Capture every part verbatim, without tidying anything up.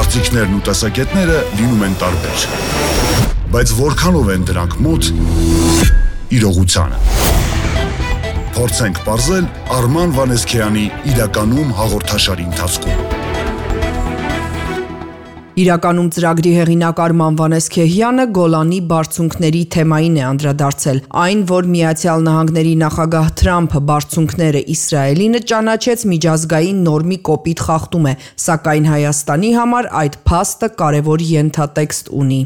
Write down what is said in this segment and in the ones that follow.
Կարծիքներն ու տեսակետները լինում են տարբեր։ Բայց որքանով են դրանք մոտ իրողությանը։ Փորձենք պարզել Արման Վանեսքյանի իրականում հաղորդաշարի ընթացքում։ Իրականում ծրագրի հեղինակ Արման Վանեսքեհյանը Գոլանի բարձունքների թեմային է անդրադարձել, այն, որ Միացյալ Նահանգների նախագահ Թրամփը բարձունքները Իսրայելինը ճանաչեց միջազգային նորմի կոպիտ խախտում է, սակայն Հայաստանի համար այդ փաստը կարևոր ենթատեքստ ունի։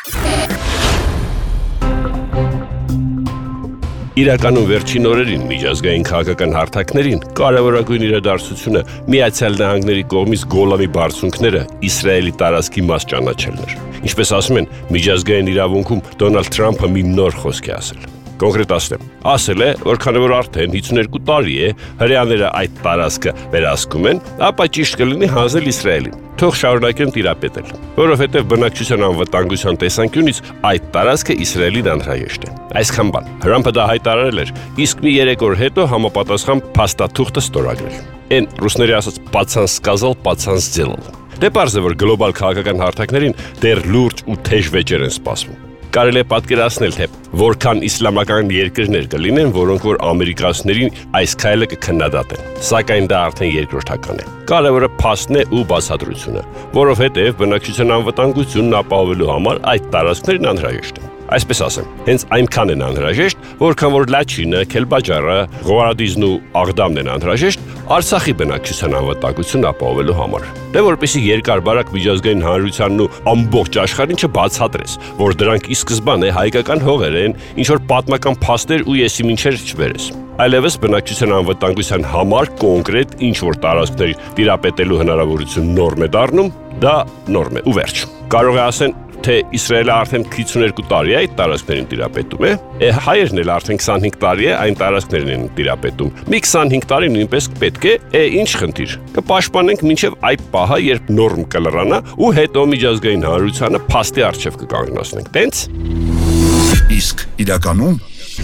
Իրականում վերջին օրերին միջազգային քաղաքական հարթակներին կարևորագույն իրադարձությունը Միացյալ Նահանգների կողմից Գոլանի բարձունքները Իսրայելի տարածքի մաս ճանաչելն էր։ Ինչպես ասում են, միջազգային իրավունքում Դոնալդ Թրամփը մի նոր խոսք է ասել։ Կոնկրետ ասեմ, ասել է, որ քանի որ արդեն հիսունհինգ տարի է հրեաները այդ տարածքը վերահսկում են, ապա ճիշտ կլինի հանձնել Իսրայելին։ Թող շարունակեն տիրապետել, որովհետև բնակչության անվտանգության տեսանկյունից այդ տարածքը Իսրայելին անհրաժեշտ է։ Այսքան բան։ Թրամփը դա հայտարարել էր, իսկ մի երեք օր հետո համապատասխան փաստաթուղթը ստորագրել։ Այն ռուսների ասած «պացան սկազալ, պացան сделал»։ Դե պարզ է, որ գլոբալ քաղաքական հարթակներին դեռ լուրջ ու թեժ վեճեր են սպասվում։ Կարելի է պատկերացնել, թե որքան իսլամական երկրներ կլինեն, որոնք որ ամերիկացիներին այս քայլը կքննադատեն։ Սակայն դա արդեն երկրորդական է։ Կարևորը փաստն է ու բացատրությունը, որովհետև բնակչության անվտանգությունն ապահովելու համար այդ տարածքներն անհրաժեշտ են։ Այսպես ասեմ, հենց այնքան են անհրաժեշտ, որքան որ Լաչինը, Քելբաջարը, Ղորադիզն ու Աղդամն են անհրաժեշտ Արցախի բնակչության անվտանգությունն ապահովելու համար։ Դե որպեսզի երկար-բարակ միջազգային հանրությանն ու ամբողջ աշխարհին չբացատրես, որ դրանք ի սկզբանե հայկական հողեր են, ինչ որ պատմական փաստեր ու եսիմինչեր չբերես։ Այլևս բնակչության անվտանգության համար կոնկրետ ինչ որ տարածքների տիրապետելու հնարավորություն նորմ է դառնում, դա նորմ է ու վերջ։ Կարող է ասեն, թե Իսրայելը արդեն հիսունհինգ տարի է այդ տարածքներին տիրապետում է, է հայերն էլ արդեն քսանհինգ տարի է այն տարածքներին են տիրապետում։ Մի քսանհինգ տարի նույնպես պետք է, է ինչ խնդիր։ Կպաշտպանենք մինչև այդ պահը, երբ նորմ կլրանա ու հետո միջազգային հանրությանը փաստի առջև կկանգնացնենք։ Տենց։ Իսկ իրականում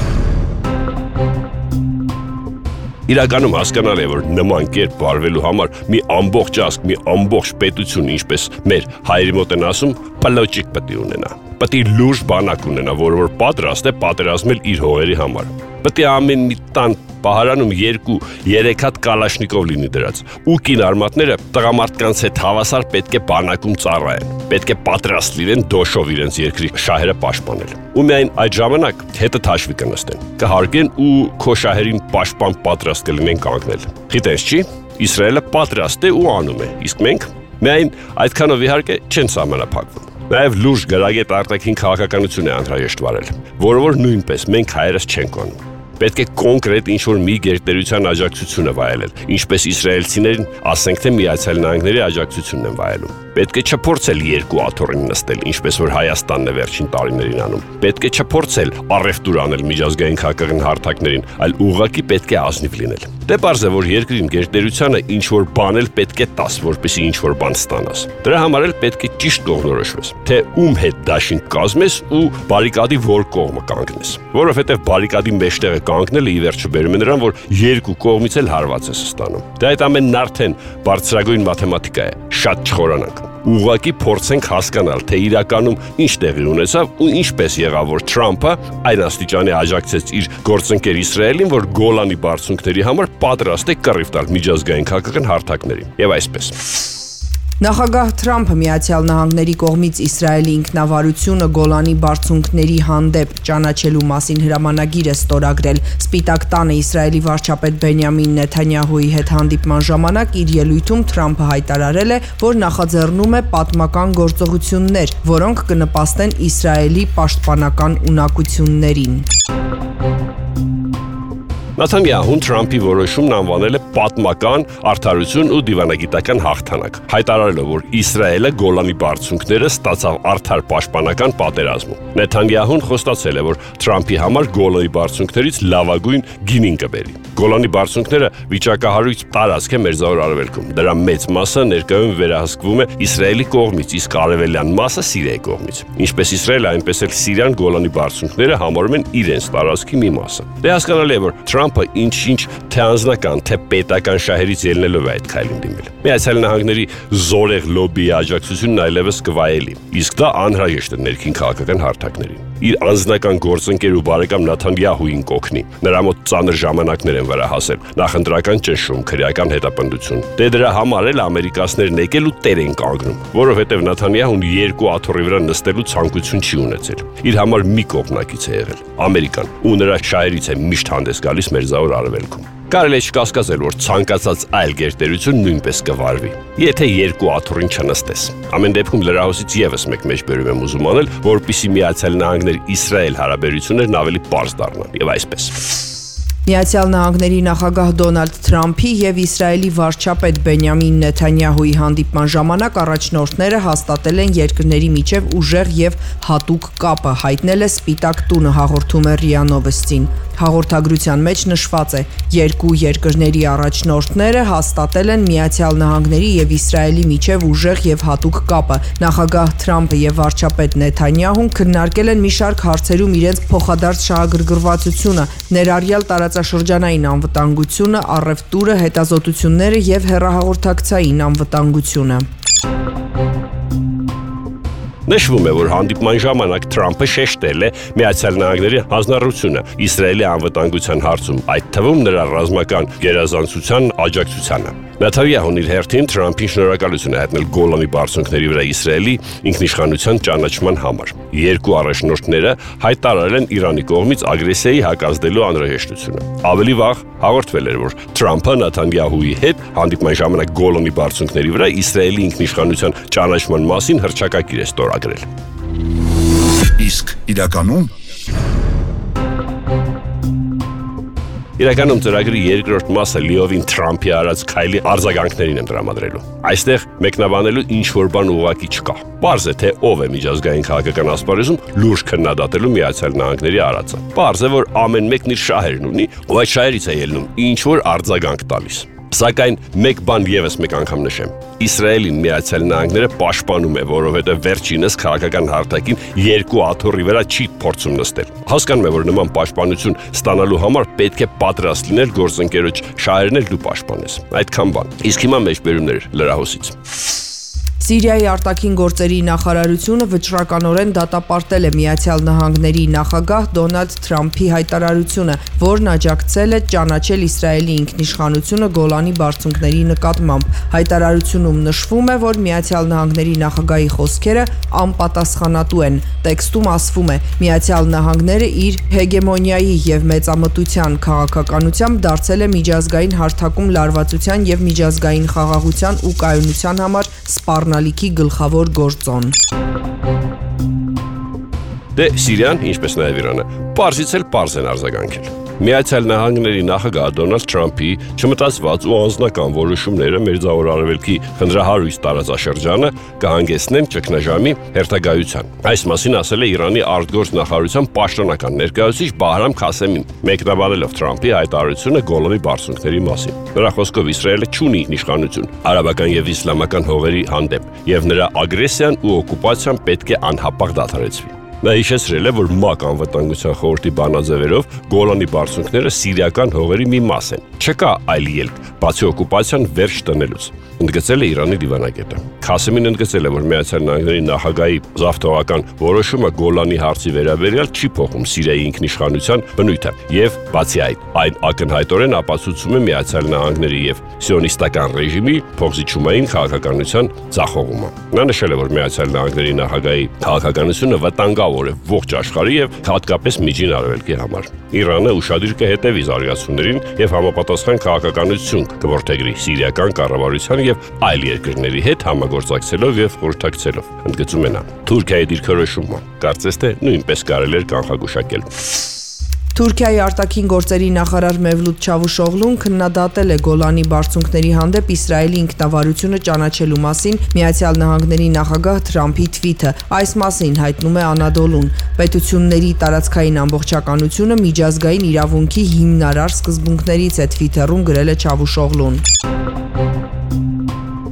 Իրականում հասկանալ է, որ նման կերպ վարվելու համար մի ամբողջ ազգ, մի ամբողջ պետություն, ինչպես մեր հայերի մոտ են ասում, պլոճիկ պետք է ունենա։ Պետք է լուրջ բանակ ունենա, որը որ պատրաստ է պատերազմել իր հողերի համար։ Պետք է ամեն մի տան պահարանում երկու, երեք հատ կալաշնիկով լինի դրած։ Ու կին արմատները տղամարդկանց հետ հավասար պետք է բանակում ծառայեն։ Պետք է պատրաստ լինեն դոշով իրենց երկրի շահերը պաշտպանել։ Ու միայն այդ ժամանակ հետը թաշվի կնստեն։ Կհարգեն ու քո շահերին պաշտպան պատրաստ կլինեն կանգնել։ Գիտես չի, Իսրայելը պատրաստ է ու անում է, իսկ մենք միայն այդքանով իհարկե չեն սահմանափակվում։ Նաև լուրջ գրագետ արտաքին քաղաքականություն է անհրաժեշտ վարել, որը որ նույնպես մենք հայերս չենք անում։ Պետք է կոնկրետ ինչ-որ մի գերտերության աջակցությունը վայելել, ինչպես իսրայելցիներին, ասենք թե Միացյալ Նահանգների աջակցությունն են վայելում։ Պետք է չփորձել երկու աթոռին նստել, ինչպես որ Հայաստանն է վերջին տարիներին անում։ Պետք է չփորձել առևտուր անել միջազգային քաղաքական հարթակներին, այլ ուղղակի պետք է ազնիվ լինել։ Դե պարզ է, որ երկրին գերտերությանը ինչ-որ բան էլ պետք է տաս, որպեսզի ինչ-որ բան ստանաս։ Դրա համար էլ պետք է ճիշտ կողմնորոշվես, թե ում հետ դաշինք կազմես ու բարիկադի որ կողմը կանգնես։ Որովհետև բարիկադի մեջտեղը կանգնելը ի վերջո բերում է նրան, որ երկու կողմից էլ հարված ես ստանում։ Դա այդ ամենն արդեն բարձրագույն մաթեմատիկա է, շատ չխորանանք։ Ուղղակի փորձենք հասկանալ, թե իրականում ինչ տեղի ունեցավ ու ինչպես եղավ, որ Թրամփը այն աստիճանի աջակցեց իր գործընկեր Իսրայելին, որ Գոլանի բարձունքների համար պատրաստ է կռիվ տալ միջազգային քաղաքական հարթակներին։ Եվ այսպես։ Նախագահ Թրամփը Միացյալ Նահանգների կողմից Իսրայելի ինքնավարությունը Գոլանի բարձունքների հանդեպ ճանաչելու մասին հրամանագիր է ստորագրել։ Սպիտակ տանը Իսրայելի վարչապետ Բենյամին Նեթանյահուի հետ հանդիպման ժամանակ իր ելույթում Թրամփը հայտարարել է, որ նախաձեռնում է պատմական գործողություններ, որոնք կնպաստեն Իսրայելի պաշտպանական ունակություններին։ Նեթանյահուն Թրամփի որոշումն անվանել է պատմական արդարություն ու դիվանագիտական հաղթանակ, հայտարարելով, որ Իսրայելը Գոլանի բարձունքները ստացավ արդար պաշտպանական պատերազմում։ Նեթանյահուն խոստացել է, որ Թրամփի համար Գոլանի բարձունքներից լավագույն գինին կբերի։ Գոլանի բարձունքները վիճակահարույց տարածք է Մերձավոր Արևելքում։ Դրա մեծ մասը ներկայում վերահսկվում է Իսրայելի կողմից, իսկ արևելյան մասը Սիրիայի կողմից։ Ինչպես Իսրայելը, այնպես էլ Սիրիան Գոլանի բարձունքները համարում են իրենց տարածքի մի մասը։ Դե հասկանալի է, որ Թրամփը ինչ-ինչ թե անձնական, թե պետական շահերից ելնելով է այդ քայլին դիմել։ Միացյալ Նահանգների զորեղ լոբբիի աջակցությունն այլևս կվայելի, իսկ դա անհրաժեշտ է ներքին քաղաքական հարթակներին։ Իր անձնական գործընկեր ու բարեկամ Նեթանյահուին կօգնի։ Նրա մոտ ծանր ժամանակներ են վրա հասել, նախընտրական ճնշում, քրեական հետապնդություն։ Դե դրա համար էլ ամերիկացիներն եկել ու տեր են կանգնում, որովհետև Նեթանյահուն երկու աթոռի վրա նստելու ցանկություն չի ունեցել։ Իր համար մի կողմնակից է եղել Ամերիկան, ու նրա շահերից է միշտ հանդես գալիս Մերձավոր Արևելքում։ Կարելի է չկասկածել, որ ցանկացած այլ գերտերություն նույնպես կվարվի, եթե երկու աթոռին չնստես։ Ամեն դեպքում լրահոսից եւս մեկ մեջբերում եմ ուզում անել, որպեսզի Միացյալ Նահանգներ-Իսրայել հարաբերություններն ավելի պարզ դառնան, եւ այսպես։ Միացյալ Նահանգների նախագահ Դոնալդ Թրամփի եւ Իսրայելի վարչապետ Բենյամին Նեթանյահուի հանդիպման ժամանակ առաջնորդները հաստատել են երկրների միջև ուժեղ եւ հատուկ կապը, հայտնել է Սպիտակ տունը, հաղորդում է ՌԻԱ Նովոստին։ Հաղորդագրության մեջ նշված է. երկու երկրների առաջնորդները հաստատել են Միացյալ Նահանգների եւ Իսրայելի միջև ուժեղ եւ հատուկ կապը։ Նախագահ Թրամփը եւ վարչապետ Նեթանյահուն քննարկել են մի շարք հարցերում իրենց փոխադարձ շահագրգռվածությունը, ներառյալ տարածաշրջանային անվտանգությունը, առևտուրը, հետազոտությունները եւ հեռահաղորդակցային անվտանգությունը։ Նշվում է, որ հանդիպման ժամանակ Թրամփը շեշտել է Միացյալ Նահանգների հանձնառությունը Իսրայելի անվտանգության հարցում, այդ թվում նրա ռազմական գերազանցության աջակցությանը։ Նեթանյահուն իր հերթին Թրամփին շնորհակալություն է հայտնել Գոլանի բարձունքների վրա Իսրայելի ինքնիշխանության ճանաչման համար։ Երկու առաջնորդները հայտարարել են Իրանի կողմից ագրեսիայի հակազդելու անհրաժեշտությունը։ Ավելի վաղ հաղորդվել էր, որ Թրամփը Նեթանյահուի հետ հանդիպման ժամանակ Գոլանի բարձունքների վրա Իսրայելի ինքնիշխանության ճանաչման մասին հռչակագիր է ստորագրել։ Իսկ իրականում Իրականում ծրագրի երկրորդ մասը լիովին Թրամփի արած քայլի արձագանքներին են տրամադրելու։ Այստեղ մեկնաբանելու ինչ որ բան ուղղակի չկա։ Պարզ է, թե ով է միջազգային քաղաքական ասպարեզում լուրջ քննադատելու Միացյալ Նահանգների արածը։ Պարզ է, որ ամեն մեկն իր շահերն ունի, ու այդ շահերից է ելնում ինչ որ արձագանք տալիս։ Սակայն մեկ բան եւս մեկ անգամ նշեմ. Իսրայելին Միացյալ Նահանգները պաշտպանում է, որովհետեւ վերջինս քաղաքական հարթակին երկու աթոռի վրա չի փորձում նստել։ Հասկանում է, որ նման պաշտպանություն ստանալու համար պետք է պատրաստ լինել գործընկերոջ շահերն էլ դու պաշտպանես։ Այդքան բան։ Իսկ հիմա մեջբերումներ լրահոսից։ Սիրիայի արտաքին գործերի նախարարությունը վճռականորեն դատապարտել է Միացյալ Նահանգների նախագահ Դոնալդ Թրամփի հայտարարությունը, որն աջակցել է ճանաչել Իսրայելի ինքնիշխանությունը Գոլանի բարձունքների նկատմամբ։ Հայտարարությունում նշվում է, որ Միացյալ Նահանգների նախագահի խոսքերը անպատասխանատու են։ Տեքստում ասվում է. Միացյալ Նահանգները իր հեգեմոնիայի եւ մեծամտության քաղաքականությամբ դարձել է միջազգային հարթակում լարվածության եւ միջազգային խաղաղության ու կայունության համար սպառնալիքի գլխավոր գործոն։ Դե Սիրիան, ինչպես նաև Իրանը, պարզից էլ պարզ են արձագանքել։ Միացյալ Նահանգների նախագահ Դոնալդ Թրամփի չմտածված ու անձնական որոշումները Մերձավոր Արևելքի խնդրահարույց տարածաշրջանը կհանգեցնեն ճգնաժամի հերթագայության։ Այս մասին ասել է Իրանի արտգործ նախարարության պաշտոնական ներկայացուցիչ Բահրամ Քասեմին, մեկնաբանելով Թրամփի հայտարարությունը Գոլանի բարձունքների մասին։ Նրա խոսքով Իսրայելը չունի ինքնիշխանություն արաբական եւ իսլամական հողերի հանդեպ, եւ նրա ագրեսիան ու օկուպացիան պետք է անհապաղ դադարեցվի։ Նա հիշեցրել է, որ ՄԱԿ անվտանգության խորհրդի բանաձևերով Գոլանի բարձունքները սիրիական հողերի մի մաս են։ Չկա այլ ելք, բացի օկուպացիան վերջ տնելուց, ընդգծել է Իրանի դիվանագետը։ Քասեմին ընդգծել է, որ Միացյալ Նահանգների նախագահի զավթողական որոշումը Գոլանի հարցի վերաբերյալ չի փոխում Սիրիայի ինքնիշխանության բնույթը, եւ բացի այդ, այն ակնհայտորեն ապացուցում է Միացյալ Նահանգների եւ սիոնիստական ռեժիմի փոխզիջումային քաղաքականության ձախողումը։ Նա նշել է, որ Միացյալ Նահանգների նախագահի քաղաքականությունը վտանգավոր է ողջ աշխարհի եւ հատկապես Միջին Արևելքի համար։ Իրանը ուշադիր կհետևի զարգացումներին եւ համապատասխան քաղաքականություն կորդեգրի սիրիական կառավարության եւ այլ երկրների հետ համագործակցելով եւ խորհրդակցելով, ընդգծում է նա։ Թուրքիայի դիրքորոշումը կարծես թե նույնպես կարելի էր կանխագուշակել։ Թուրքիայի արտաքին գործերի նախարար Մևլութ Չավուշօղլուն քննադատել է Գոլանի բարձունքների հանդեպ Իսրայելի ինքնավարությունը ճանաչելու մասին Միացյալ Նահանգների նախագահ Թրամփի թվիթը։ Այս մասին հայտնում է Անադոլուն։ Պետությունների տարածքային ամբողջականությունը միջազգային իրավունքի հիմնարար սկզբունքներից է, թվիթերում գրել է Չավուշօղլուն։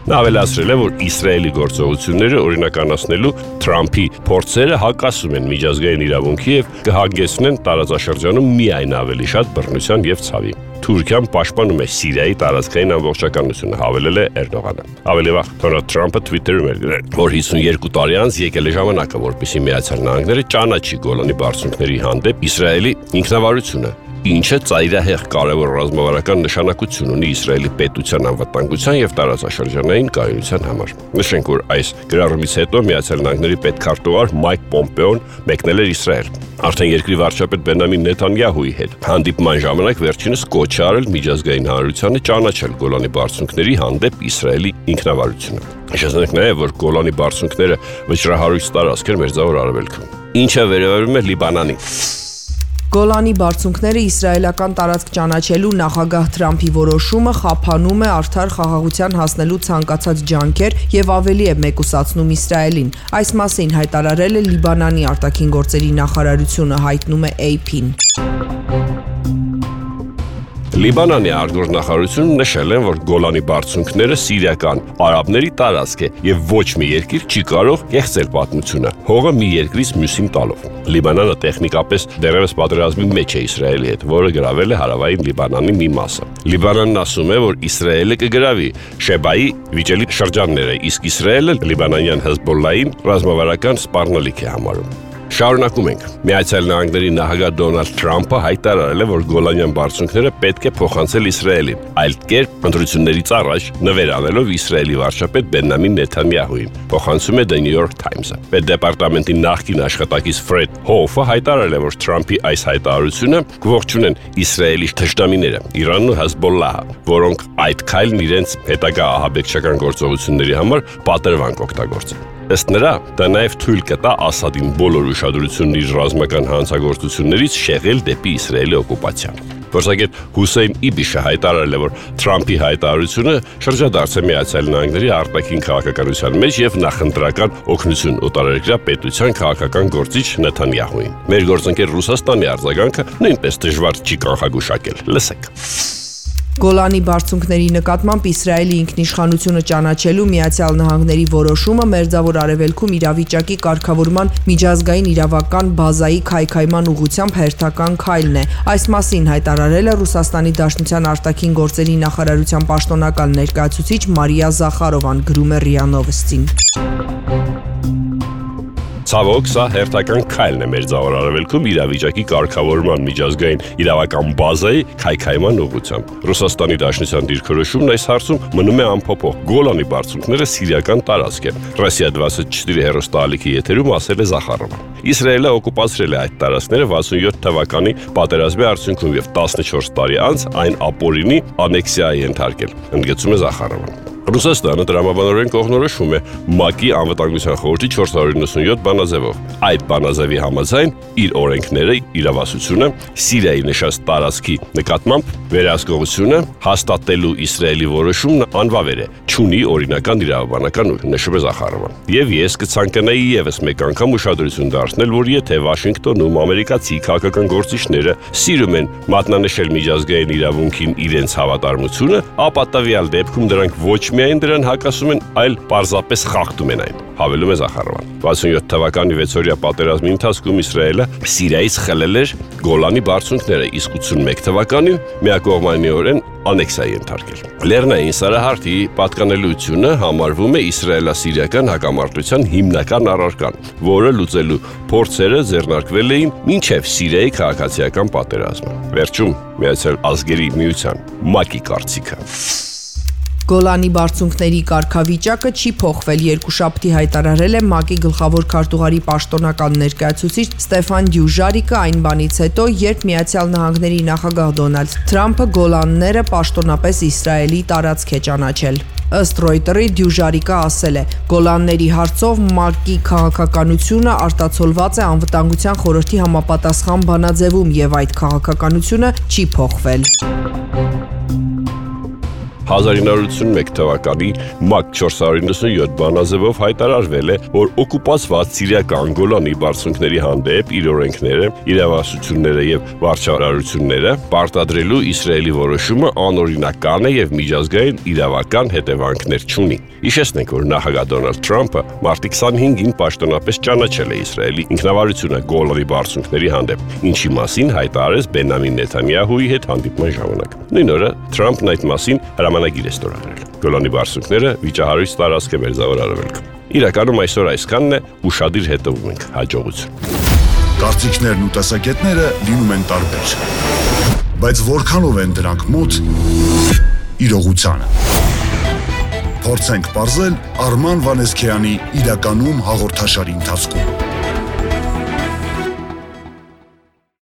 Նա ավելացրել է, որ Իսրայելի գործողությունները օրինականացնելու Թրամփի փորձերը հակասում են միջազգային իրավունքի եւ կհանգեցնեն տարածաշրջանում միայն ավելի շատ բռնության եւ ցավի։ Թուրքիան պաշտպանում է Սիրիայի տարածքային ամբողջականությունը, հավելել է Էրդողանը։ Ավելի վաղ Դոնալդ Թրամփը Twitter-ում էր գրել, որ հիսունյոթ տարի անց եկել է ժամանակը, որպեսզի Միացյալ Նահանգները ճանաչի Գոլանի բարձունքների հանդեպ Իսրայելի ինքնավարությունը, ինչը ծայրահեղ կարևոր ռազմավարական նշանակություն ունի Իսրայելի պետության անվտանգության եւ տարածաշրջանային կայունության համար։ Նշենք, որ այս գրառումից հետո Միացյալ Նահանգների պետքարտուղար Մայք Պոմպեոն մեկնել էր Իսրայել։ Արդեն երկրի վարչապետ Բենյամին Նեթանյահուի հետ հանդիպման ժամանակ վերջինս կոչ է արել միջազգային հանրությանը ճանաչել Գոլանի բարձունքների հանդեպ Իսրայելի ինքնավարությունը։ Հիշեցնենք նաև, որ Գոլանի բարձունքները վճռահարույց տարածք էր Մերձավոր Արևելքում, ինչը վերաբերում է Լիբանանին։ Գոլանի բարձունքները իսրայելական տարածք ճանաչելու նախագահ Թրամփի որոշումը խափանում է արդար խաղաղության հասնելու ցանկացած ջանքեր եւ ավելի է մեկուսացնում Իսրայելին։ Այս մասին հայտարարել է Լիբանանի արտաքին գործերի նախարարությունը, հայտնում է A P-ն։ Լիբանանի արտգործնախարարությունը նշել է, որ Գոլանի բարձունքները սիրիական արաբների տարածք է եւ ոչ մի երկիր չի կարող կեղծել պատմությունը, հողը մի երկրից մյուսին տալով։ Լիբանանը տեխնիկապես դեռևս պատերազմի մեջ է Իսրայելի հետ, որը գրավել է հարավային Լիբանանի մի մասը։ Լիբանանն ասում է, որ Իսրայելը կգրավի Շեբայի վիճելի շրջանները, իսկ Իսրայելը Լիբանանյան Հեզբոլլային ռազմավարական սպառնալիք է համարում։ Շարունակում ենք։ Միացյալ Նահանգների նախագահ Դոնալդ Թրամփը հայտարարել է, որ Գոլանյան բարձունքները պետք է փոխանցել Իսրայելին, այլ կերպ ընտրություններից առաջ նվեր անելով Իսրայելի վարչապետ Բենյամին Նեթանյահուին, փոխանցում է The New York Times-ը։ Պետդեպարտամենտի նախկին աշխատակից Ֆրեդ Հոուֆը հայտարարել է, որ Թրամփի այս հայտարարությունը կողջունեն Իսրայելի թշնամիները, Իրանն ու Հեզբոլլահը, որոնք այդ քայլն իրենց հետագա ահաբեկչական գործողությունների համար պատրվանք օգտագործեն։ Ըստ նրա, դա նաև թույլ կտա Ասադին բոլոր ուշադրությունն իր ռազմական հանցագործություններից շեղել դեպի Իսրայելի օկուպացիան։ Փորձագետ Հուսեյն Իբիշը հայտարարել է, որ Թրամփի հայտարարությունը շրջադարձ է Միացյալ Նահանգների արտաքին քաղաքականության մեջ եւ նախընտրական օգնություն օտարերկրյա պետության քաղաքական գործիչ Նեթանյահուին։ Մեր գործընկեր Ռուսաստանի արձագանքը նույնպես դժվար չի կանխագուշակել։ Լսեք։ Գոլանի բարձունքների նկատմամբ Իսրայելի ինքնիշխանությունը ճանաչելու Միացյալ Նահանգների որոշումը Մերձավոր Արևելքում իրավիճակի կարգավորման միջազգային իրավական բազայի քայքայման ուղղությամբ հերթական քայլն է։ Այս մասին հայտարարել է Ռուսաստանի Դաշնության արտաքին գործերի նախարարության պաշտոնական ներկայացուցիչ Մարիա Զախարովան, գրում է ՌԻԱ Նովոստին։ Ցավոք, սա հերթական քայլն է Մերձավոր Արևելքում իրավիճակի կարգավորման միջազգային իրավական բազայի քայքայման ուղղությամբ։ Ռուսաստանի Դաշնության դիրքորոշումն այս հարցում մնում է անփոփոխ։ Գոլանի բարձունքները սիրիական տարածք են։ Ռոսիա двадцать четыре հեռուստաալիքի եթերում ասել է Զախարովան։ Իսրայելը օկուպացրել է այդ տարածքները վաթսունյոթ թվականի պատերազմի արդյունքում եւ տասնչորս տարի անց այն ապօրինի անեքսիայի ենթարկել, ընդգծում է Զախարովան։ Ռուսաստանը տրամաբանորեն կողմնորոշվում է ՄԱԿ-ի անվտանգության խորհրդի չորս հարյուր նվաթ բանաձևով։ Այդ բանաձևի համաձայն իր օրենքները, իրավասությունը, Սիրիայի նշած տարածքի նկատմամբ վերահսկողությունը հաստատելու Իսրայելի որոշումն անվավեր է, չունի օրինական իրավաբանական ուժ, նշում է Զախարովան։ Եվ ես կցանկանայի եւս մեկ անգամ ուշադրություն դարձնել, որ եթե Վաշինգտոնում ամերիկացի քաղաքական գործիչները սիրում են մատնանշել միջազգային իրավունքին իրենց հավատարմությունը, ապա տվյալ դեպքում դրանք ոչ միայն դրան հակասում են, այլ պարզապես խախտում են այն, հավելում է Զախարովան։ վաթսունյոթ թվականի վեցօրյա պատերազմի ընթացքում Իսրայելը Սիրիայից խլել էր Գոլանի բարձունքները, իսկ ութսունմեկ թվականին միակողմանիորեն անեքսիա ենթարկել։ Լեռնային Սարահարթի պատկանելիությունը համարվում է իսրայելա-սիրիական հակամարտության հիմնական առարկան, որը լուծելու փորձերը ձեռնարկվել էին մինչև Սիրիայի քաղաքացիական պատերազմը։ Վերջում Միացյալ Ազգերի միության ՄԱԿ-ի կարծիքը։ Գոլանի բարձունքների կարգավիճակը չի փոխվել, երկուշաբթի հայտարարել է ՄԱԿ-ի գլխավոր քարտուղարի պաշտոնական ներկայացուցիչ Ստեֆան Դյուժարիկը այն բանից հետո, երբ Միացյալ Նահանգների նախագահ Դոնալդ Թրամփը Գոլանները պաշտոնապես Իսրայելի տարածք է ճանաչել։ Ըստ Ռոյտերի Դյուժարիկը ասել է. Գոլանների հարցով ՄԱԿ-ի քաղաքականությունը արտացոլված է անվտանգության խորհրդի համապատասխան բանաձևում եւ այդ քաղաքականությունը չի փոխվել։ հազար ինը հարյուր ութսունմեկ թվականի մակ չորս հարյուր իննսունյոթ բանաձևով հայտարարվել է, որ օկուպացված Սիրիական Գոլանի բարձունքների հանդեպ իր օրենքները, իրավասությունները եւ վարչարարությունները պարտադրելու Իսրայելի որոշումը անօրինական է եւ միջազգային իրավական հետևանքներ չունի։ Հիշեցնենք, որ նախագահ Դոնալդ Թրամփը մարտի քսանհինգին պաշտոնապես ճանաչել է Իսրայելի ինքնավարությունը Գոլանի բարձունքների հանդեպ, ինչի մասին հայտարարեց Բենյամին Նեթանյահուի հետ հանդիպման ժամանակ։ Նույն օրը Թրամփն այդ մասին հրամանագիր է ստորագրել։ Գոլանի բարձունքները վիճահարույց տարածք է Մերձավոր Արևելքում։ Իրականում այսօր այսքանն է, ուշադիր հետևում ենք, հաջողություն։ Կարծիքներն ու տեսակետները լինում են տարբեր, բայց որքանով են դրանք մոտ իրողությանը։ Փորձենք պարզել Արման Վանեսքյանի իրականում հաղորդաշարի ընթացքում։